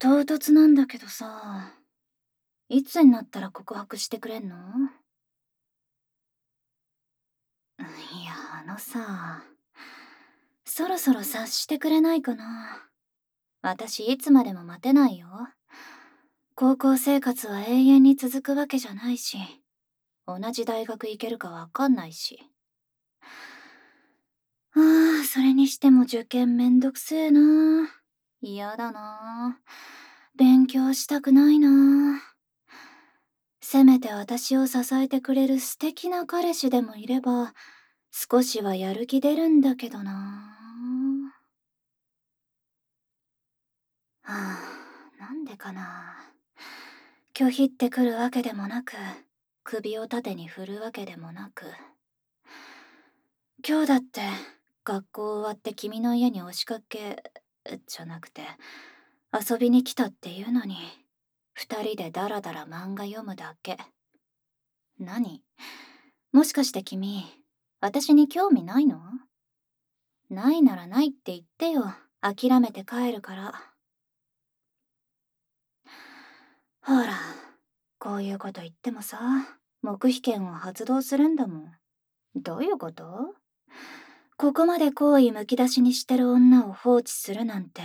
唐突なんだけどさ、いつになったら告白してくれんの？いや、そろそろ察してくれないかな。私いつまでも待てないよ。高校生活は永遠に続くわけじゃないし、同じ大学行けるかわかんないし。それにしても受験めんどくせえな。嫌だな。勉強したくないな。せめて私を支えてくれる素敵な彼氏でもいれば、少しはやる気出るんだけどな。なんでかな。拒否ってくるわけでもなく、首を縦に振るわけでもなく。今日だって学校終わって君の家に押しかけじゃなくて遊びに来たっていうのに、二人でダラダラ漫画読むだけ。何？もしかして君、私に興味ないの？ないならないって言ってよ。諦めて帰るから。ほら、こういうこと言ってもさ、黙秘権を発動するんだもん。どういうこと？ここまで好意むき出しにしてる女を放置するなんて。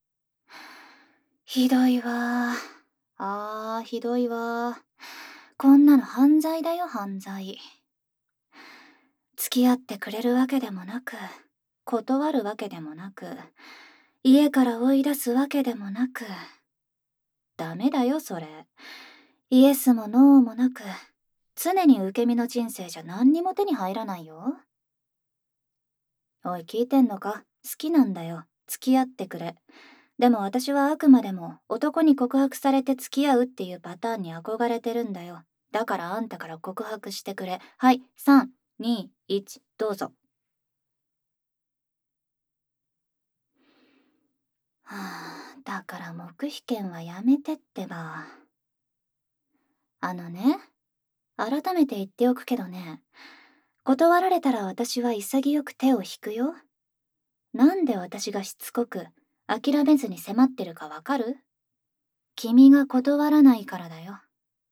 ひどいわ。ひどいわ。こんなの犯罪だよ、犯罪。付き合ってくれるわけでもなく、断るわけでもなく、家から追い出すわけでもなく。ダメだよ、それ。イエスもノーもなく、常に受け身の人生じゃ何にも手に入らないよ。おい、聞いてんのか？好きなんだよ。付き合ってくれ。でも私はあくまでも男に告白されて付き合うっていうパターンに憧れてるんだよ。だからあんたから告白してくれ。はい、3、2、1、どうぞ。だから黙秘権はやめてってば。改めて言っておくけどね、断られたら私は潔く手を引くよ。なんで私がしつこく諦めずに迫ってるかわかる？君が断らないからだよ。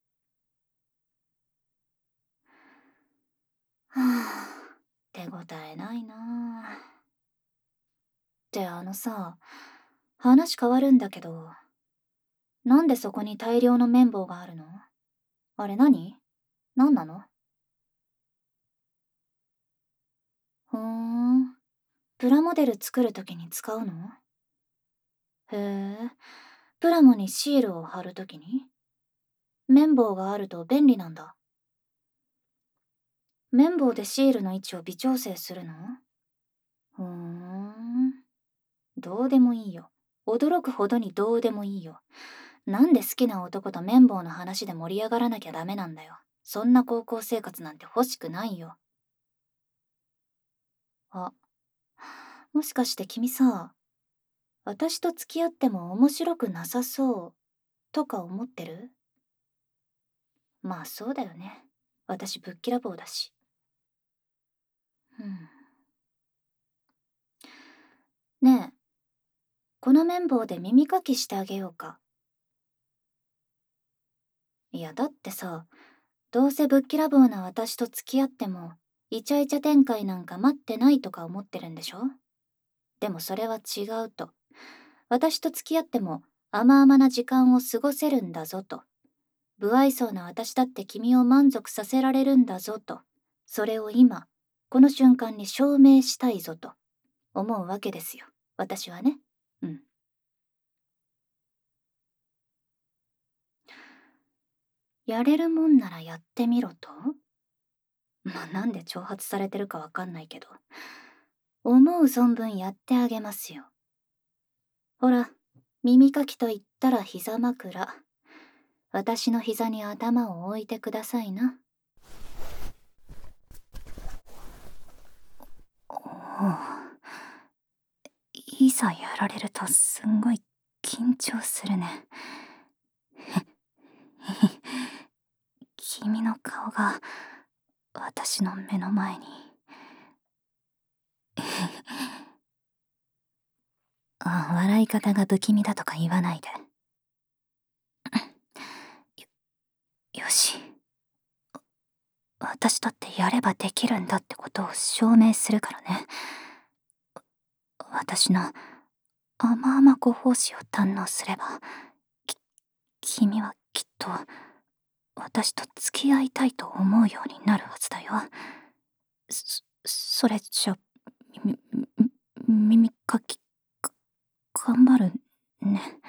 手応えないなあ。って話変わるんだけど、なんでそこに大量の綿棒があるの？あれ何なの？ほーん、プラモデル作るときに使うの？へえ、プラモにシールを貼るときに綿棒があると便利なんだ。綿棒でシールの位置を微調整するの？ふーん、どうでもいいよ。驚くほどにどうでもいいよ。なんで好きな男と綿棒の話で盛り上がらなきゃダメなんだよ。そんな高校生活なんて欲しくないよ。あ、もしかして君さ、私と付き合っても面白くなさそうとか思ってる？まあそうだよね。私ぶっきらぼうだし。うん。ねえ、この綿棒で耳かきしてあげようか。いやだってさ、どうせぶっきらぼうな私と付き合ってもイチャイチャ展開なんか待ってないとか思ってるんでしょ？でもそれは違うと。私と付き合っても甘々な時間を過ごせるんだぞと。不愛想な私だって君を満足させられるんだぞと。それを今、この瞬間に証明したいぞと思うわけですよ。私はね。うん。やれるもんならやってみろと？なんで挑発されてるかわかんないけど。思う存分やってあげますよ。ほら、耳かきと言ったら膝枕。私の膝に頭を置いてくださいな。いざやられるとすんごい緊張するね。君の顔が私の目の前に。笑い方が不気味だとか言わないで。 よし。私だってやればできるんだってことを証明するからね。私の甘々ご奉仕を堪能すれば、君はきっと私と付き合いたいと思うようになるはずだよ。それじゃ、耳かき、頑張るね。